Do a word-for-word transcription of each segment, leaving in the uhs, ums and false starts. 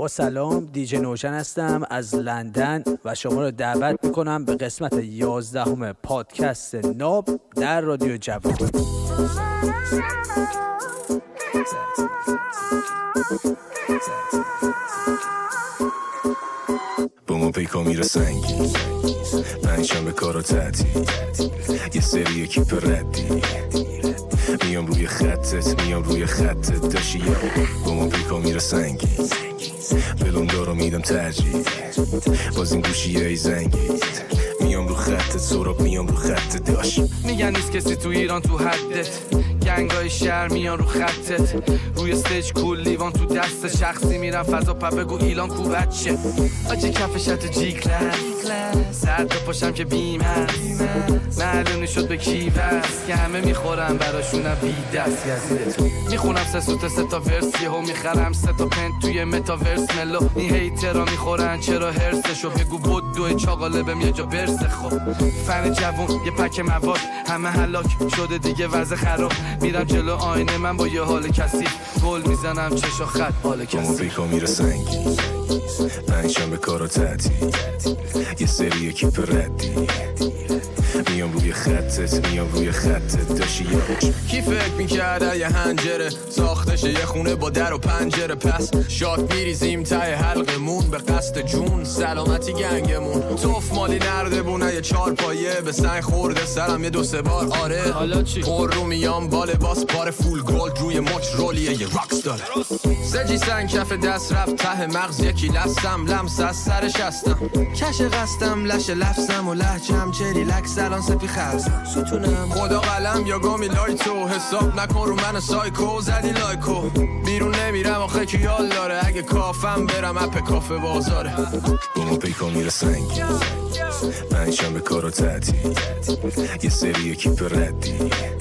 با سلام، دیجی نوشن هستم از لندن و شما رو دعوت میکنم به قسمت یازدهم پادکست ناب در رادیو جوان. با ما پیکا میره سنگی پنجشنبه به کار و تعطیل یه سری اکیپ ردی میام روی خطت میام روی خطت داشی یا با ما پیکا میره سنگی بلوندا رو میدم ترجیح باز این گوشی های زنگید میام رو خطت سراب میام رو خطت داشت میگن نیست کسی تو ایران تو حدت گنگای شهر میان رو خطت روی استیج کول لیوان تو دست شخصی میرن فضا پا بگو ایلان کو بچه آجی کفشت جی کلاس سر تا پاشم که بیم هست معلومی شد به کی وست که همه میخورن براشونم بی دست یزیدت میخونم سه سوت سه تا ورس یهو میخرم سه تا پنت توی متاورس ملو این هیترا میخورن چرا هرسشو بگو بود دوی چاقاله بهم یه جا برسه خب فن جوون یه پک مواد همه هلاک شده دیگه وضع خراب میرم جلو آینه من با یه حال کسی گل میزنم چشا خط حال کسی با پیکا میره سنگی پنجشنبه به کار و تعطیل یه سری اکیپ ردی میام روی خطت میام روی خطت داشی یا کی فکر میکرده یه هنجره ساختشه یه خونه با در و پنجره پس شاد میریزیم ته حلقمون به قصد جون سلامتی گنگمون توف مالی نرده بونه یه چار پایه به سنگ خورده سرم یه دو سه بار آره حالا چی خور رو میام باله باس بار فول گولد روی مچ رولیه یه راکس داره سجی سنگ کف دست رفت ته مغز یکی لستم لمس از سرش هستم کش قستم لش لفظم و لحجم چری لکس الان سپی خرز ستونم خدا قلم یا گامی لایتو حساب نکن رو من سایکو زدی لایکو بیرون نمیرم آخه کی یال داره اگه کافم برم اپ کافه بازاره با ما پیکا میره سنگی پنجشنبه به کار و تعطیل یه سری اکیپ ردی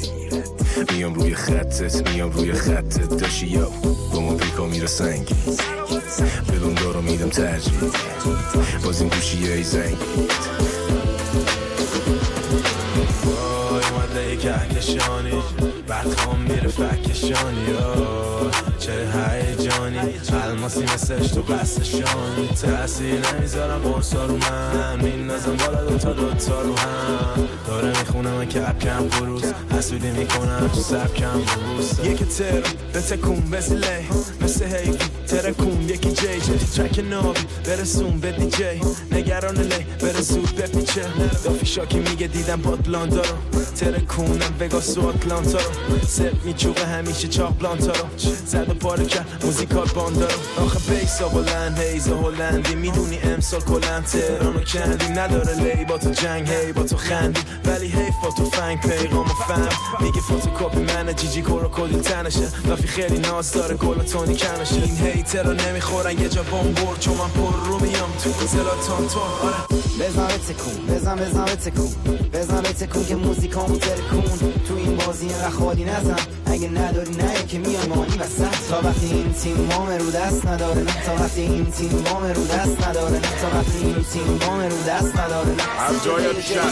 میام روی خطت میام روی خطت داشی یا با ما پیکا میره سنگی بلوندا رو میدم ترجیح باز این گوشی های زنگید وای اومده یه کهکشانی برخوام میره فکشانی چه هیجانی الماسی مثلش تو قصشانی تأثیر نمیذارم قرصا رو من میندازم بالا دوتا دوتا رو هم داره میخونم که کم بروز حسودی میکنم تو سبکم بروز یکی تر بتکون بزیله مثل حیفی ترکون یکی جی جی ترک نابی برسون به دی جی نگران لی برسود بپیچه دافی شاکی میگه دیدم پاد بلاندا رو ترکونم وگاس و آتلانتا رو سب میچوقه همیشه چاق بلانتا رو زد و پاره کرد موزیکال باندا رو آخه بیسا بلند هیزا هلندی میدونی امسال کلند تهرانو کندی نداره لی با تو جنگ هی با تو خندی ولی حیف با تو فنگ پیغام و فهم میگه فوتوکاپی منه جیجی کورو کدیل تنشه لافی خیلی ناز داره کلا تونی کنشه این هیتر رو نمیخورن یه جا بمبور چون من پر رو میام تو زلاتان تو آره بزن بتکون بزن بزن بتکون بزن بتکون که موزیکامو ترکون تو این بازی اینقدر خالی نزن اگه نداری نه که میان مانی وسط تا وقتی این تیم وام رو دست نداره نه تا وقتی این تیم وام رو دست نداره نه تا وقتی این تیم وام رو دست نداره از جای بیشتر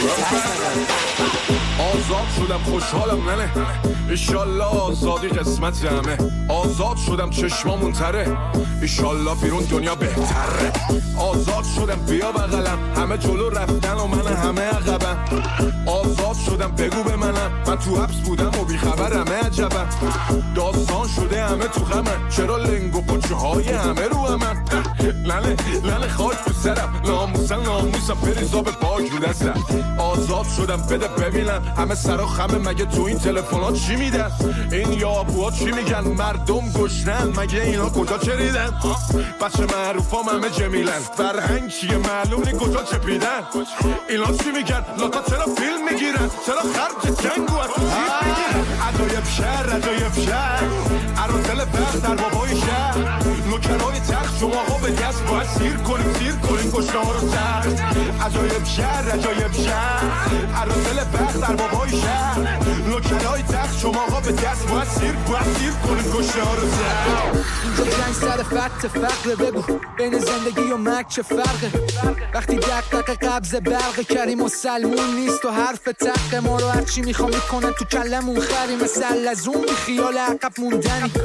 آزاد شدم خوشحالم ننه ایشالله آزادی قسمت همه آزاد شدم چشمامون تره ایشالله بیرون دنیا بهتره آزاد شدم بیا بغلم همه جلو رفتن و من همه عقبم آزاد شدم بگو به منم من تو حبس بودم و بیخبرم عجبم داستان شده همه تو غمن چرا لنگ و پاچه های همه رو همن لنه لنه خاک تو سرم ناموسن ناموسم پریزا به پاک رو دستم آزاد شدم بده ببینم همه سرا خمه مگه تو این تلفنات چی میدن این یابوها چی میگن مردم گشنن مگه اینا کجا چریدن بچه معروفام همه جمیلن فرهنگ چیه معلوم نی کجا چپیدن اینا چی میگن لاتا چرا فیلم میگیرن چرا خرج جنگو از تیپ میگیرن عجایب شهر عجایب شهر عروسل بخت در بابای شهر نوکرای تخت شما ها به دست باید سیر کنیم سیر کنیم کشنه ها رو سر عجایب شهر عجایب شهر عروسل بخت در بابای شهر نوکرای تخت شما ها به دست باید سیر باید سیر کنیم کشنه ها رو سر اینجا جنگ سر فقط فقره بگو بین زندگی و مرگ چه فرقه وقتی دقدقه قبض برق کریم و سلمون نیست و حرف تق ما رو هرچی میخوام میکنن تو کلمون خریم مثل لزوم بی خیال عقب موندنی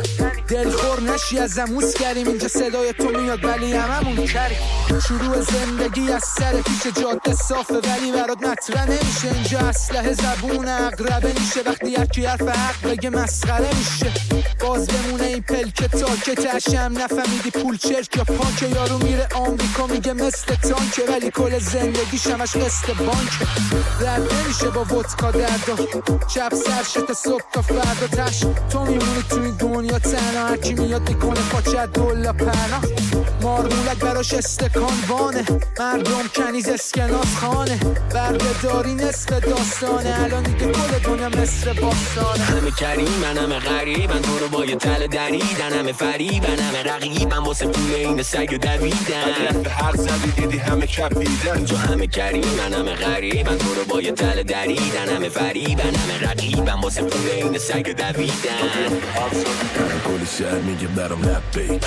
دلخور نشی از اموز کریم اینجا صدای تو میاد ولی هممون کریم شروع زندگی از سر پیش جاده صافه ولی برات مطرح نمیشه اینجا اسلحه زبون اقربه میشه وقتی یکی حرف حق بگه مسخره میشه باز بمونه این پلک تاکه تشم نفهمیدی پول چرک یا پانک یارو میره آمریکا میگه مثل تانکه ولی کل زندگی شمش مثل بانکه رد نمیشه با ودکا دردا شب سر تا صبح تا فردا تش تو میمونی تو این دنیا تنها هرکی میاد میکنه پاچه دولا پناه مارمولک براش استکان وانه مردم کنیز اسکناس خانه بردهداری نصف داستانه الان دیگه کل دنیا مثل باستانه همه کریم من همه غریب من تو رو با یه تل دریدن همه فریبن همه رقیبن واسه پول این سگ دویدن به هر زدی دیدی همه کپیدن جو همه کریم من همه غریب من تو رو با یه تل دریدن همه فریبن همه رقیبن واسه پول این سگ دویدن کل شهر میگه برام رپ بیک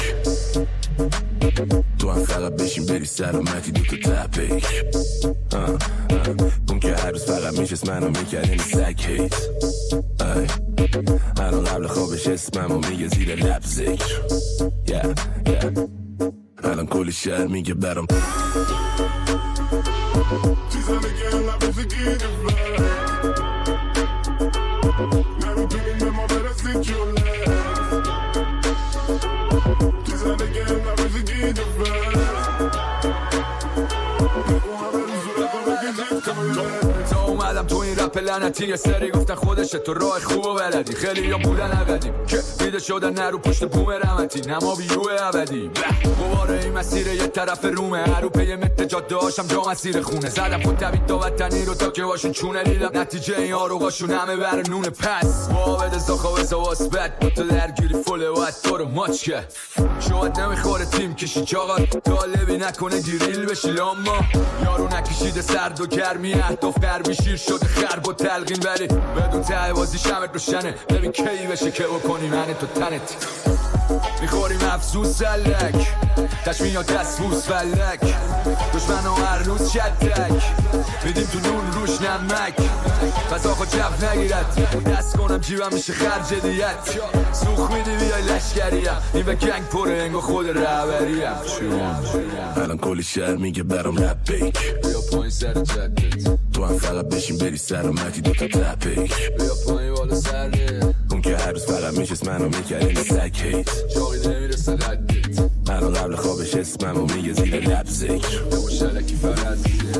تو هم فقط بشین بری سلامتی دو تا تپیک اون که هر روز فقط میشست منو میکرد این سگ هیت الان قبل خوابش اسممو میگه زیر لب ذکر الان کل شهر میگه برام تا اومدم تو این رپ لعنتی یه سری گفتن خودشه تو راه خوب و بلدی خیلی یا بودن عبدیم که دیده شدن نرو پشت بوم رمتی نما بیرو عبدی دوباره این مسیر یه طرف رومه هرو پی مت جاده هاشم جا مسیر خونه زدم خود دوید تا وطنی رو تا که باشون چونه دیدم نتیجه این آروغاشون همه بر نون پس وابد زاخوه زواس بد با تو درگیری فله و حد تو رو ماچ که شاید نمیخوره تیم کشی چاقا طالبی نکنه گریل بشی لاما یارو نکشیده سرد و گرمی اهداف قربی شیر شده خرب و تلقین ولی بدون ته بازی شمت روشنه ببین کی بشه که بکنی من تو تنت میخوریم افسوس سلک تشمیه دست بوس فلک دشمن و هر روز شدک میدیم تو نون روش نمک پس آقا جف نگیرد دست کنم جیبم میشه خرج دیت سوخ میدی بیای لشکریم این به گنگ پره انگو خود رهبریم الان کلی شهر میگه برام رپ بیک بیا پایین سر جدت تو هم فقط بشین بری سلامتی دو تا تپیک بیا پایین بالا سره اون که هر روز فقط میشست منو میکرد این سگ هیت جاقی نمیرسه قدت الان قبل خوابش اسممو میگه زیر لب ذکر نمو شلکی فرد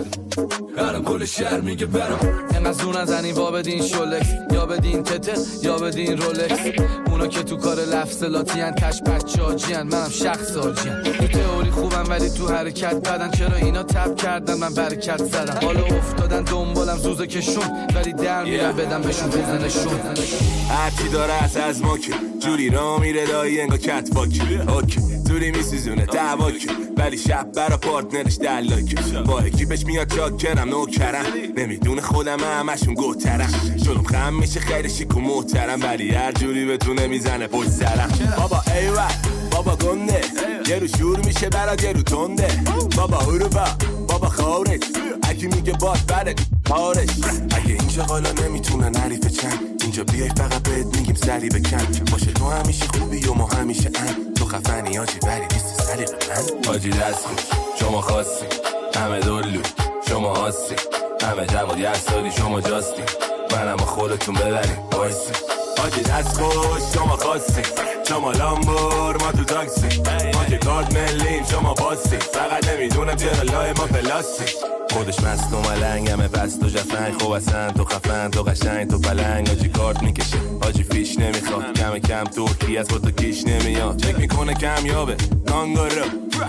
الان کل شهر میگه برام اینقدر زور نزنی وا بدین شولکس یا بدین تتر یا بدین رولکس اونا که تو کار لفظلاتی هن تش بچاجی هن منم شخص آجی هن تو تئوری خوبم ولی تو حرکت بدن چرا اینا تب کردن من برکت زدم حالا افتادن دنبالم زوزه کشون ولی در میرن بدم بهشون بزنشون هرچی داره از از ما که جوری را میره دایی انگا کت باکی اوکی جوری میسیزونه دعواکی ولی شب برا پارتنرش دلاکی با اکیپش میاد چاکرم نوکرم نمیدونه خودم همشون گوترم شلوم خم میشه خیلی شیک و محترم ولی هر جوری بتونه میزنه پشت سرم بابا ایوه بابا گنده یه رو شور میشه برات یه رو تنده بابا هروبا بابا خارج اگه میگه باد بره کارش اگه اینجا حالا نمیتونن حریف چند اینجا بیای فقط بهت میگیم سری بکن باشه تو همیشه خوبی و ما همیشه ان تو خفنی آجی ولی نیست سری من آجی دست خوش شما خواستی همه دلو شما هاستی همه جواد یه سالی شما جاستی منم خودتون ببریم بایستی آجی دست خوش شما خواستی شما لامبور ما تو تاکسی ما که کارت ملیم شما باستی فقط نمیدونم چرا لای ما پلاستی خودش مست و ملنگ همه پست و جفنگ خوب اصلا تو خفن تو قشنگ تو پلنگ آجی کارت میکشه آجی فیش نمیخواد کم کم ترکی از با تو کیش نمیاد چک میکنه کمیابه کانگارو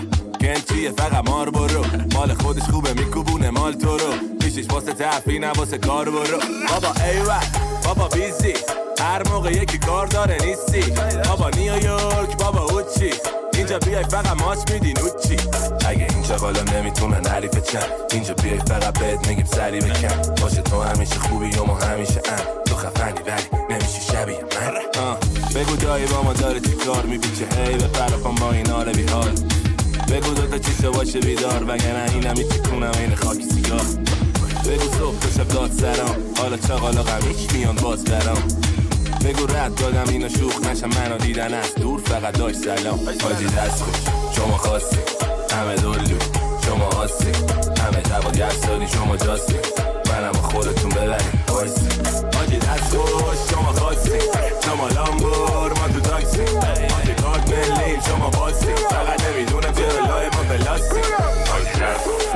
کنچیه فقط مار برو مال خودش خوبه میکوبونه مال تو رو پیشش واسه تفی نه واسه کار برو بابا ایوه بابا بیزی هر موقع یکی کار داره نیستی بابا نیویورک بابا اوچی اینجا بیای فقط ماچ میدی نوچی اگه اینجا بالا نمیتونن حریف چند اینجا بیای فقط بهت میگیم سری بکن باشه تو همیشه خوبی و ما همیشه ان تو خفنی ولی نمیشی شبیه من آه. بگو دایی با ما داره چی کار میبیچه هی به پرپان با این آره بی حال بگو دوتا چیشه باشه بیدار وگرنه اینم ایچی کنم این خاکی سیگار بگو صبح تو شب داد سرام حالا چاقالا غمیش میان باز برام بگو رد دادم اینو شوخ نشم منو دیدن از دور فقط داشت سلام حاجی دست خوش شما خواستی همه دلو شما آسی همه جواد یستادی شما جاستی منم خودتون ببریم بایستی حاجی دست خوش شما خواستی شما لامبور ما تو تاکسی حاجی کارت ملی شما باستی فقط نمیدونم چرا لای ما بلاستی حاجی دست خوش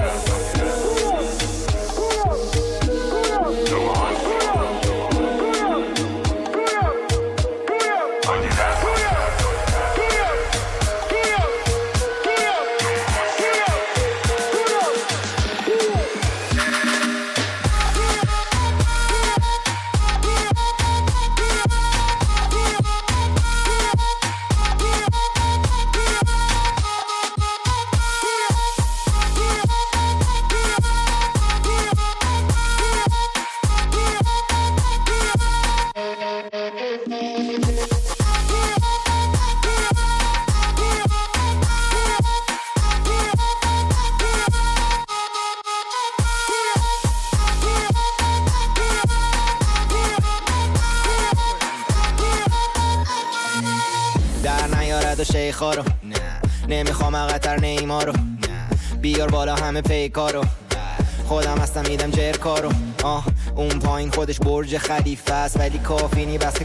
شیخا رو نه نمیخوام اقتر نیما رو نه بیار بالا همه پیکا رو خودم هستم میدم جرکا رو آه اون پایین خودش برج خلیفه است ولی کافی نی بس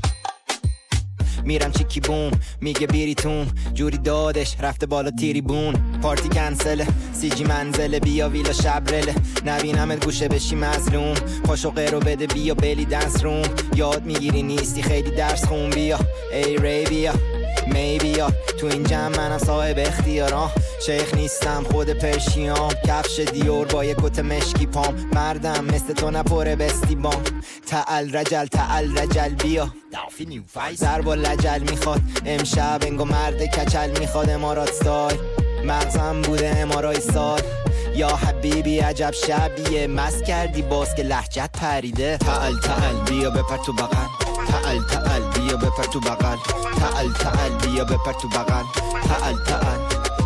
میرم چیکی بوم میگه بیریتون جوری دادش رفته بالا تیری بون پارتی کنسله سی جی منزله بیا ویلا شبرله نبینمت گوشه بشی مظلوم پاشو قیرو بده بیا بلی دنس روم یاد میگیری نیستی خیلی درس خون بیا ای ری بیا می بیا تو این جمع منم صاحب اختیارم شیخ نیستم خود پرشیام کفش دیور با یک کت مشکی پام مردم مثل تو نپره بستی بام تعال رجل تعال رجل بیا ضرب و لجل میخواد امشب انگو مرد کچل میخواد امارات ستایل مغزم بوده امارای سال یا حبیبی عجب شبیه مست کردی باز که لهجت پریده تعال تعال بیا بپر تو بغل تعال تعال بیا بپر تو بغل تعال تعال بیا بپر تو بغل تعال تعال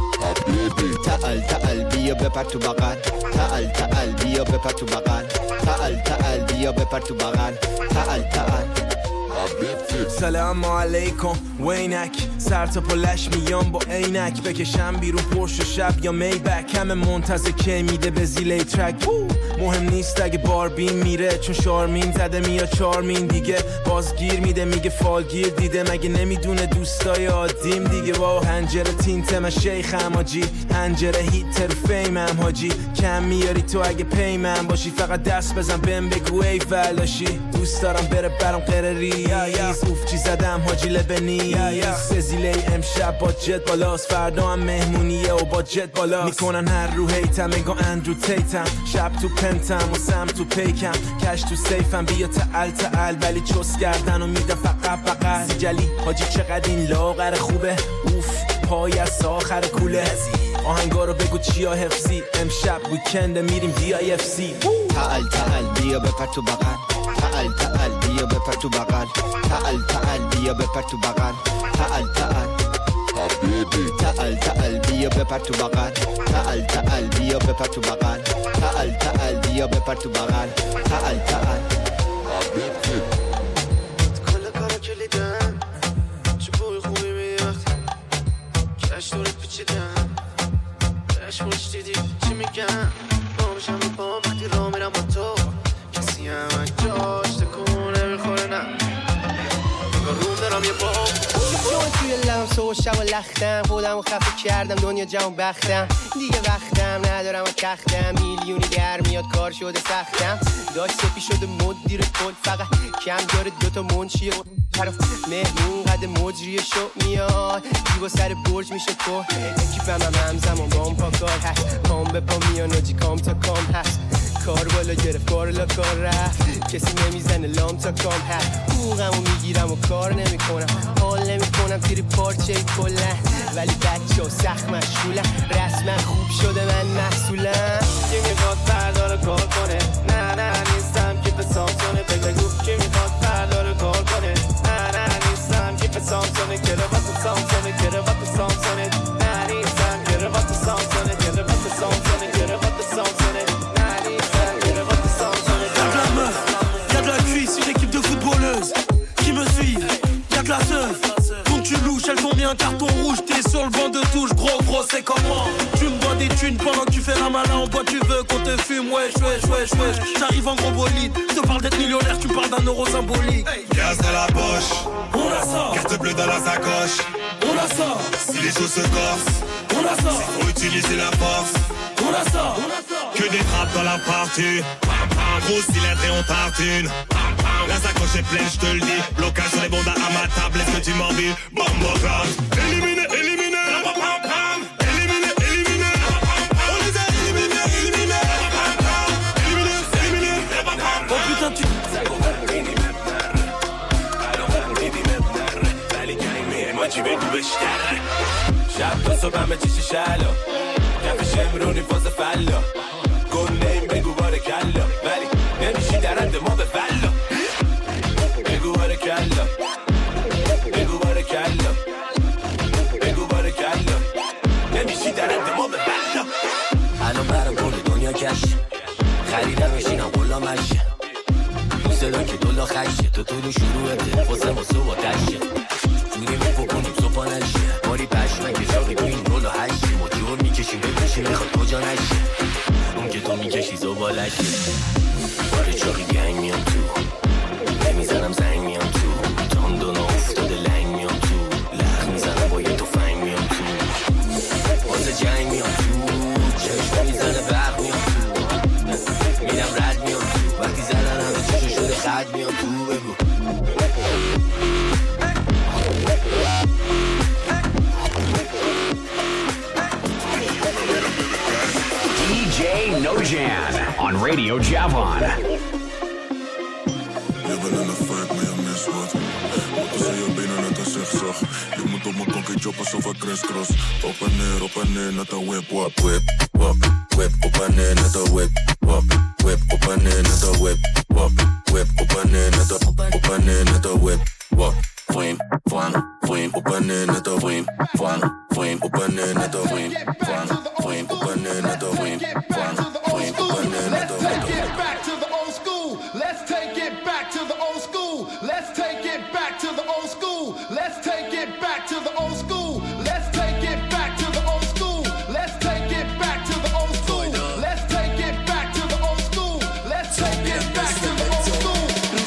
تعال تعال بیا بپر تو بغل تعال تعال بیا بپر تو بغل تعال تعال بیا بپر تو بغل تعال تعال سلام علیکم وینک سر تا پلش میام با عینک بکشم بیرون پرش و شب یا میبک همه منتظر که میده به زیله ترک مهم نیست اگه باربین میره چون شارمین زده میاد چارمین دیگه بازگیر میده میگه فالگیر دیده مگه نمیدونه دوستای عادیم دیگه با هنجره تینته من شیخم حاجی هنجره هیتر فیمم حاجی کم میاری تو اگه پیمم باشی فقط دست بزن بهم بگو ای ولاشی دوست دارم بره برام قرری اوف چی زدم حاجی لبنی سزیله امشب با جت بالاست فردا هم مهمونیه و با جت بالاست میکنن هر رو هیتم انگا اندرو تیتم شب تو پنتم و سم تو پیکم کش تو سیفم بیا تعال تعال ولی چوس کردن و میدم فقط فقط سیجلی حاجی چقدر این لاغر خوبه اوف پای از آخر کوله آهنگا رو بگو چیا حفظی امشب ویکند میریم دی آی اف سی تعال تعال بیا بپر تو بغل تعال تعال بیا بپر تو بغل تعال تعال بیا بپر تو بغل تعال تعال تعال تعال بیا بپر تو بغل تعال تعال بیا بپر تو بغل تعال تعال بیا بپر تو بغل تعال تعال کل کارا کلیدم چه بوی خوبی میدی وقتی کش دورت پیچیدم کش خوش دیدی چی میگم بامشم رو پا وقتی را میرم با تو کسی هم جاش تکونه میخوره نه نگاه روم دارم یه بام چون توی لم سوشم و لختم خودم و خفه کردم دنیا جام بختم دیگه وقتم ندارم و تختم میلیونی در میاد کار شده سختم داشت سپی شده مدیر کل فقط کم داره دوتا منشیه طرف مهمون قد مجریه شو میاد دیگه سر برج میشه تو اکیپم هم همزمان بام پا کار هست پام به پا میان آجی کام تا کام هست کار بالا گرفت کار لا کار رفت کسی نمیزنه لام تا کام هست حقوقمو میگیرم و کار نمیکنم حال نمیکنم تیری پارچه کلن ولی بچه ها سخت مشغولن رسما خوب شده من محصولم کی میخواد فردا رو کار کنه نه نه نیستم که به سامسونه بگو کی میخواد فردا رو کار کنه نه نه نیستم که به سامسونه کروات سامسونه کروات سامسونه نه نیستم کروات سامسونه کروات سامسونه کروات سامسونه نه نیستم کروات سامسونه Y'a de la main, y'a de la cuisse, une équipe de footballeuses qui me suivent. Yo gros c'est comment? Tu me dois des thunes pendant que tu fais la malin. En bois tu veux qu'on te fume, wesh wesh wesh wesh. J'arrive en gros bolide, je te parle d'être millionnaire, tu parles d'un euro symbolique. Gaz dans la poche, on a ça. Carte bleue dans la sacoche, on a ça. Si les choses se corsent, on a ça. C'est faut utiliser la force, on a ça. Que des frappes dans la partie, gros cylindre et on tartine. La sacoche est pleine, je te le dis. Blocage sur les bondas à ma table, est-ce que tu m'en dis? Bombo clash, éliminé, éliminé. Éliminé, éliminé. On les a éliminés, éliminés. Éliminé, éliminé. Oh putain tu... شب تا صبح همه چیشی شلا کفش امرونی فاز فلا گل نیم بگو باره کلا ولی نمیشی درند ما به فلا بگو باره کلا بگو باره کلا بگو باره کلا نمیشی درند ما به فلا الان برم کل دنیا کش خریدم میشینم قلا مشه صدا که دولا خشه تو طول شروعته واسه واسه و تشه جوری میفکنیم صبح نشه ماری پشمک جاقی تو این رول و هشی موتیور میکشیم بپشیم میخواد کجا نشه اون که تو میکشی زبالشه باره چاقی گنگ میام تو نمیزنم زنگ میام تو تاندونا افتاده لنگ میام تو لخ میزنم با یه توفنگ میام تو واسه جنگ میام تو چشم میزنه برق میام تو میرم رد میام تو وقتی زدن همه چشم شده خد میام تو بگو D J Nojan on Radio Javon. Je bent in een vibe, maar je mist wat. Wat tussen je benen net een zigzag. Je moet op mijn konkie choppen alsof ik crisscross. Op en neer, op en neer, net een whip, wap, whip, wap, whip. Op en neer, net een whip, wap, whip. Op en neer, net een whip, wap, whip. Op en neer, net een, op en neer, net een whip, wap. Fwing, fwang, fwing. Op en neer, net een fwing, fwang, fwing. Op en neer, net een fwing, fwang, fwing. Op en neer, net een fwing, fwang, fwing. Op en neer, net een fwing. Let's take it back to the old school. Let's take it back to the old school. Let's take it back to the old school. Let's take it back to the old school. Let's take it back to the old school. Let's take it back to the old school. Let's take it back to the old school.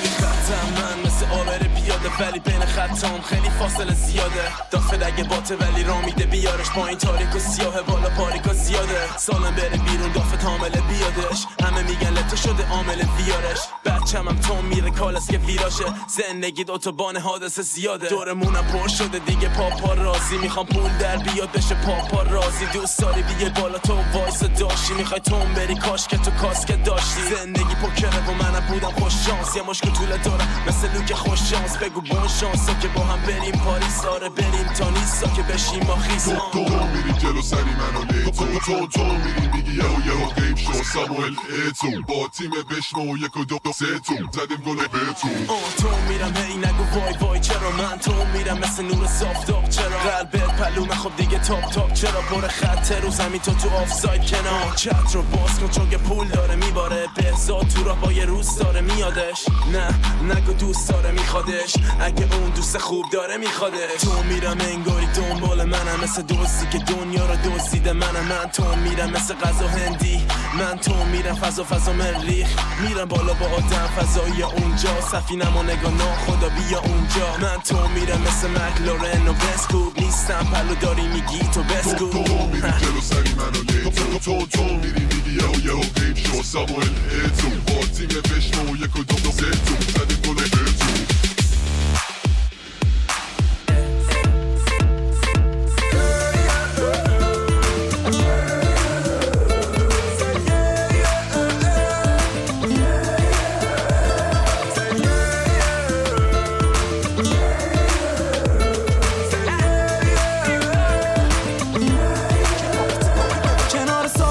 من مثل آبر بیاده ولی بین خطام خیلی فاصله زیاده دافت اگه باته ولی را میده بیارش پایین تاریک و سیاه بالا پاریکا زیاده سالم بره بیرون دافت حامل بیادش همه میگن لته شده عامل بیارش بچم هم تون میره کالس که ویراشه زندگی اتوبان حادثه زیاده دورمونم پر شده دیگه پاپا رازی میخوام پول در بیاد بشه پاپا رازی دوست داری بیه بالا تو وایس داشتی میخوای تون بری کاش که تو کاسک داشتی زندگی پوکره و منم بودم خوش شانس یه مشکل طول دارم مثل لوک خوش شانس بگو بون شانس که با هم بریم پاریس آره بریم تا نیستا که بشیم ما خیزان تو تو میری جلو سری منو لی تو تو تو میری میگی یهو یهو قیب شو ساموئل ایتو با تیم بشمو یک و دو سه تو زدیم گل بهتون آه تو میرم هی نگو وای وای چرا من تو میرم مثل نور صافتاب چرا قلبت پلومه خب دیگه تاپ تاپ چرا پر خط رو زمین تو تو آفساید کنار چت رو باز کن چون که پول داره میباره بهزاد تو راه با یه روز داره میادش نه نگو دوست داره میخوادش اگه اون دوست خوب داره میخوادش تو میرم انگاری دنبال منم مثل دوستی که دنیا رو دزدیده منم من تو میرم مثل غذا هندی من تو میرم فضا فضا مریخ میرم بالا با آدم فضایی اونجا سفینم و نگاه ناخدا بیا اونجا من تو میرم مثل مکلارن و بسکوب نیستم پلو داری میگی تو بسکوب تو تو میری جلو سری منو لی تو تو تو میری میگی یهو یهو قیب شو ساموئل ایتو با تیم بشمو یک و دو سه تو زدیم گل بهتون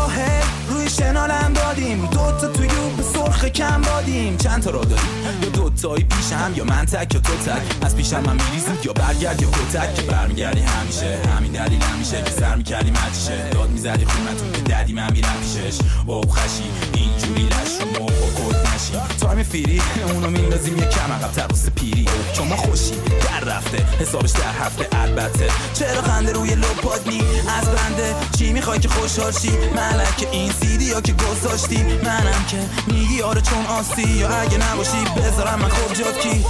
کم بادیم چند تا را داریم یا دو دوتایی پیشم یا من تک یا تو تک، از پیشم من میری زود یا برگرد یا کتک، که برمیگردی همیشه همین دلیل همیشه که سر میکردی مجیشه، داد میزدی خونتون که دردی من میرم پیشش، او خشی اینجوری لش رو موقع کد نشی، تایم فیری اونو میندازیم یه کم عقب تر واسه پیری، چون ما خوشی در رفته حسابش در هفته، البته چرا خنده روی لپات نی از بنده، چی میخوای که خوشحال شی ملک این سیدی یا که گذاشتی، منم که میگی آره چون آسی، یا اگه نباشی بذارم من خوب جات کی.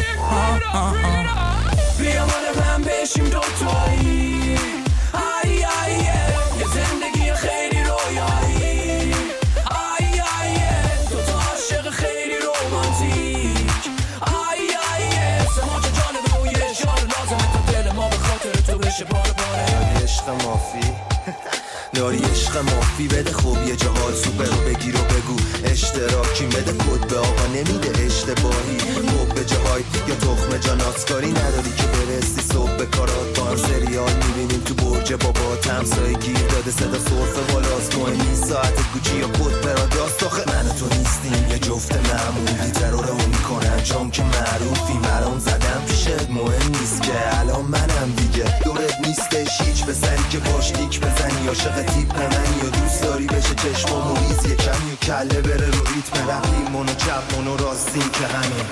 بیا بالا من بشیم دوتایی، آی آی یه زندگی خیلی رویایی، آی آی دوتا عاشق خیلی رومانتیک، آی آی سماج جان روی شار لازمه تا دل ما به خاطر تو بشه باره باره. عشق مافی داری عشق مافی بده خوب یه جاها سوپر رو بگیر و بگو اشتراکی بده کد به آقا نمیده اشتباهی خوب به جاهای یا تخم جانات کاری نداری که برسی صبح به کارات، با هم سریال میبینیم تو برج بابا تمسایی گیر داده صدا سرفه بالاست، مهم نیست ساعت گوچی یا کد پراداست، آخه من تو نیستیم یه جفت معمولی ترورمون میکنن چون که معروفی مرام زدم پیشت، مهم نیست که الان منم دیگه دورت نیستش هیچ پسری که باش دیک بزنی عاشق تیپ منی یا دوست داری بشه چشمامو ریز یه کمی و کله بره رو ریتم رفتیمون و چپمون و راستیم که همین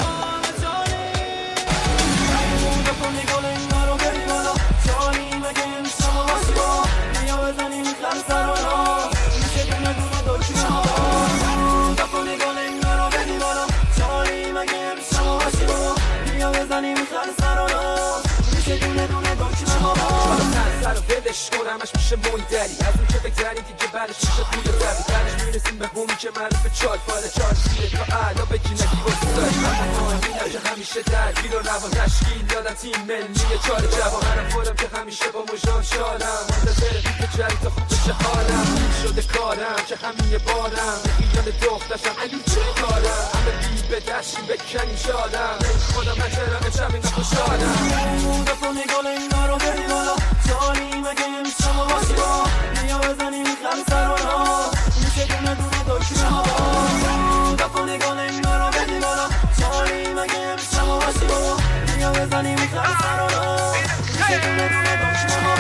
سر و ولش کنمش میشه مویدری از اون که بگذری دیگه برش میشه توی روی برش میرسیم به بومی که معروف چال فال چال سیره تا علا بگی نگی واسه داری اما اینم که همیشه درگیر و روان تشکیل دادن تیم ملی چال جوان منم خودم که همیشه با مجان شالم منتظر بیت جری تا خوب بشه حالم شده کارم که همین یه بارم خیال دختشم اگه چه کارم همه بی به دشتی بکنیم شالم خودم نجرم چم اینا خوشحالم دفع نگال اینا رو بری بالا سالی مگه میشم و باسی با بیا بزنیم خم سر و را میشه دونه دونه دکمه ها دفع نگال اینا رو بری بالا سالی مگه میشم و باسی با بیا بزنیم خم سر و را میشه دونه دونه دکمه ها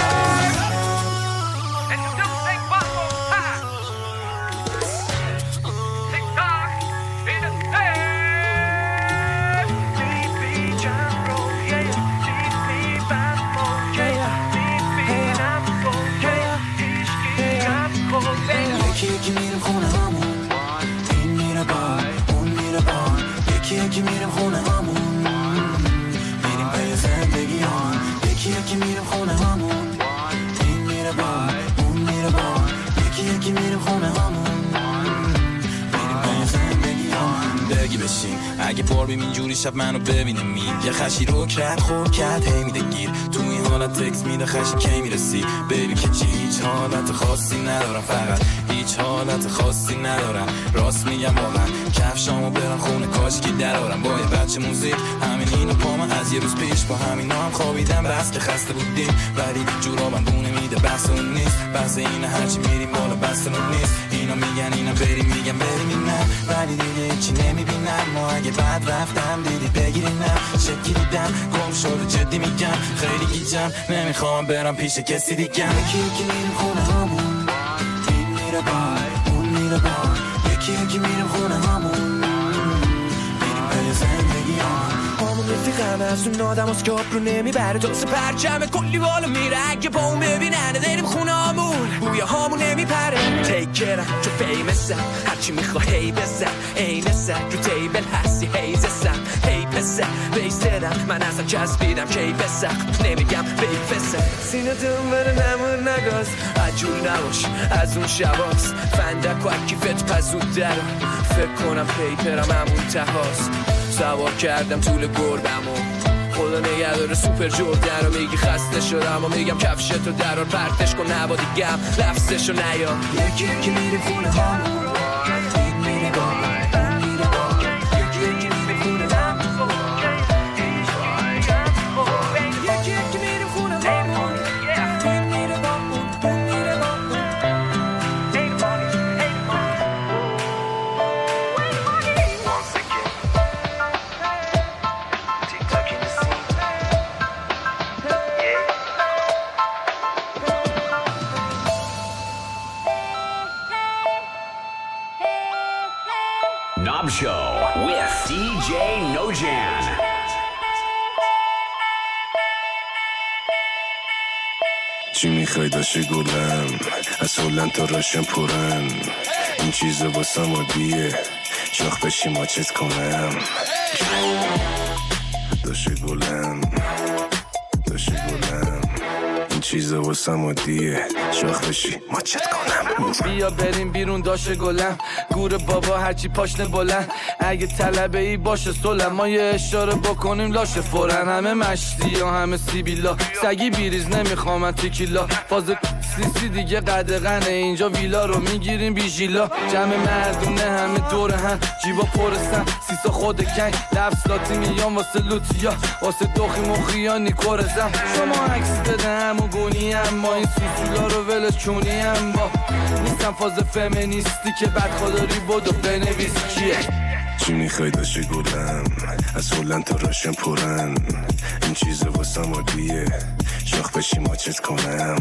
یکی یکی میرم خونه همون این میره بار اون میره بار یکی یکی میرم خونه همون میریم پی زندگی همون یکی یکی میرم خونه همون این میره بار اون میره بار یکی یکی میرم خونه همون میریم پی زندگی همون بگی بشین اگه بار بیم اینجوری شب منو ببینه میر یه خشی رو کرد خور کرد هی میده گیر تو این حالت تکس میده خشی کی میرسی بیبی که چی هیچ حالت خاصی ندارم فقط هیچ حالت خاصی ندارم راست میگم واقعا کفشامو برم خونه کاشکی درارم با یه بچه موزیک همین اینو پامو از یه روز پیش با همینا هم خوابیدم بس که خسته بودیم ولی جورابم بونه میده بحث اون نیست بحث اینه هرچی میریم بالا بحث اون نیست اینا میگن اینا بریم میگم بریم اینم ولی دیگه هیچی نمیبینم ما اگه بعد رفتم دیدی بگیرینم شکی دیدم گم شده جدی میگم خیلی گیجم نمیخوام برم پیش کسی دیگم یکی یکی میرم خونه همون این میره بار اون میره بار یکی یکی میرم خونه همون میریم پی زندگی همون همون رفیقم از اون آدم هست که آب رو نمیبره دوست پرچمه کلی بالا میره اگه با اون ببینن داریم خونه همون بویا همون نمیپره تیکرم چون فیمسم هرچی میخواه هی بزن این سر رو تیبل هستی هیز سم هی پسر بیسترم من ازم چسبیدم کی بسخ نمیگم بیفسه سینه دون بره نمور نگاز عجول نباش از اون شباست فندک و اکیفت پزود درم فکر کنم پیپرم همون تهاست سوار کردم طول گربم و خدا نگه داره سوپر جردن رو میگی خسته شدم و میگم کفشتو درار پرتش کن نبادی گم لفظشو نیا یکی یکی میره خونه همون این میره با اون میره با یکی یکی میره خونه همون یکی یکی میره خونه همون این میره با اون میره با Nob Show with D J Nojan. چی میخوای داشتی گلم اصولا تو راشم پرن این چیزا واسم عادیه شاخ بشی ماچت کنم داشتی گلم داشتی گلم این چیزا واسم عادیه شاخ بشی ماچت کنم بیا بریم بیرون داشه گلم گور بابا هرچی پاشنه بلند اگه طلبه ای باشه سلم ما یه اشاره بکنیم لاشه فورن همه مشتی ها همه سیبیلا سگی بیریز نمیخوام من تیکیلا فاز سیسی دیگه قدغنه اینجا ویلا رو میگیریم بیژیلا جمع مردونه همه دور هم جیبا پرستن سیسا خود کنگ لفظ میان واسه لوتیا واسه دوخی مخیا نیکورزم شما عکس بده همون گونی هم ما این سوسولا رو ولش چونی هم با نیستم فاز فمینیستی که بد خداری بودو بنویس کیه چی میخوای داشتی گلم اصولا تو راشم پرن این چیزا واسم عادیه شاخ بشی ماچت کنم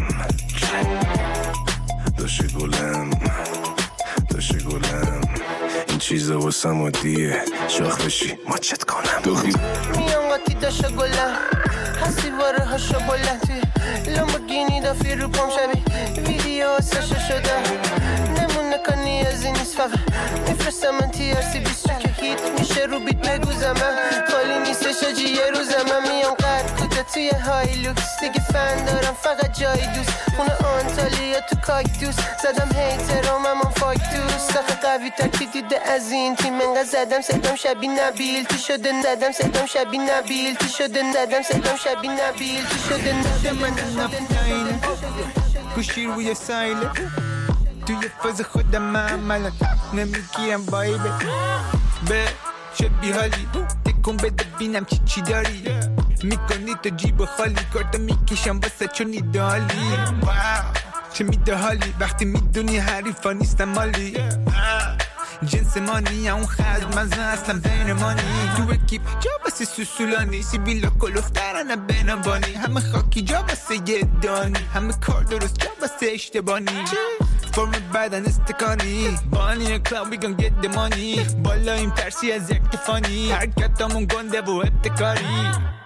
داشتی گلم داشتی گلم این چیزا واسم عادیه شاخ بشی ماچت کنم دوخی میام قاطی داشته گلم هستی واره هاشو بلند توی لامبورگینی دافی رو پام شبی ویدیو سشا شده نمونه کنی از این نیست فقط میفرستم من تی ار سی بیست که هیت میشه رو بیت بگوزم من خالی نیستش آجی یه روزم من میام قد کوتا توی های لوکس دیگه فن دارم فقط جای دوست خونه آنتالیا تو کاکتوس زدم هیترام اما فاکتوس داخل قوی تکی دیده از این تیم انقدر زدم صدام شبی نبیل تی شده زدم صدام شبی نبیل تی شده زدم صدام شبی نبیل تی شده نده من نفنینه گوشی روی سایله توی فاز خودم معملا نمیگیرم وایبه به چه بیحالی تکون بده بینم چی چی داری میکنی تو جیب خالی کارتا میکشم باسه چون ایدالی چه میده حالی وقتی میدونی حریفا نیستم مالی جنس مانی اون خد مزه اصلا بین مانی تو اکیپ جا بسه سوسولانی سیبیلا کلوفترانه بینبانی همه خاکی جا بسه یه دانی همه کار درست جا بسه اشتبانی فرم بدن استکانی بانی کلاب we gon get the money بالا این ترسی از یک تفانی حرکتامون گنده و ابتکاری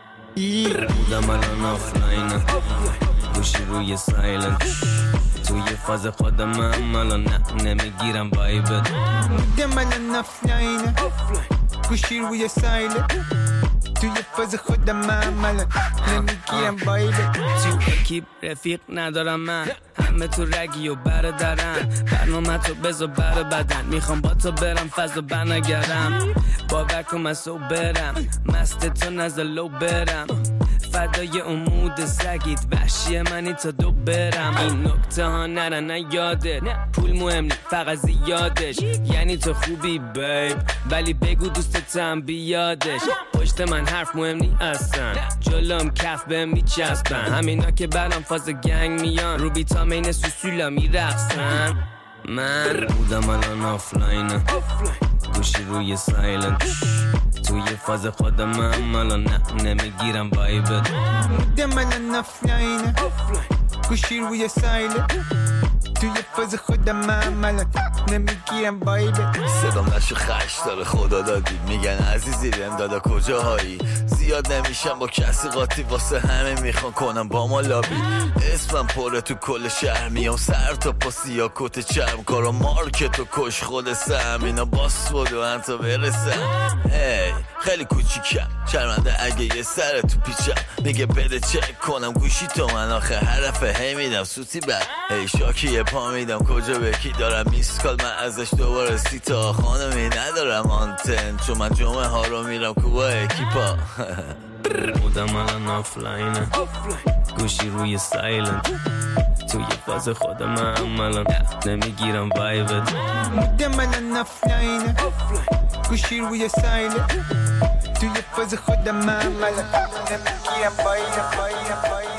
بودم الان آفلاینه گوشی روی سایلنت توی فاز خودم هم الان نه نمیگیرم وایبت بودم الان آفلاینه گوشی روی سایلنت توی فاز خودم هم الان نمیگیرم وایبت تو اکیب رفیق ندارم من همه تو رگی و برادرن برنامه تو بذار بر بدن میخوام با تو برم فضا بنگرم باور کن من سو برم مست تو نزد لو برم فدای امود سگیت وحشی منی تا دو برم این نکته ها نرن یادت پول مهم نی فقط زیادش یعنی تو خوبی بیب ولی بگو دوستتم بیادش پشت من حرف مهم نی اصلا جلوم کف بهم میچسبن همینا که برام فاز گنگ میان رو بیتا مین سوسولا میرقصن من بودم الان آفلاینه گوشی روی سایلنت توی فاز خودم هم الان نه نمیگیرم وایبت بودم الان آفلاینه گوشی روی سایلنت توی فاز خودم هم الان نمیگیرم وایبت صدام نشو خش داره خدا دادی میگن عزیزی بهم دادا کجاهایی زیاد نمیشم با کسی قاطی واسه همه میخوان کنم با ما لابی اسمم پره تو کل شهر میام سر تا پا سیا کت چرم کارا مارکت و کش خود سم اینا باس بود و انتا برسم هی خیلی کوچیکم شرمنده اگه یه سر تو پیچم میگه بده چک کنم گوشی تو من آخه حرفه هی میدم سوتی بد هی شاکی یه پا میدم کجا بکی دارم میسکال من ازش دوباره سی تا خانمی ندارم آنتن چون من جمعه ها رو میرم کوبا اکیپا بودم الان آفلاینه گوشی روی سایلنت توی فاز خودم هم الان نمیگیرم وایبت بودم الان آفلاینه گوشی روی سایلنت توی فاز خودم هم الان نمیگیرم وایبت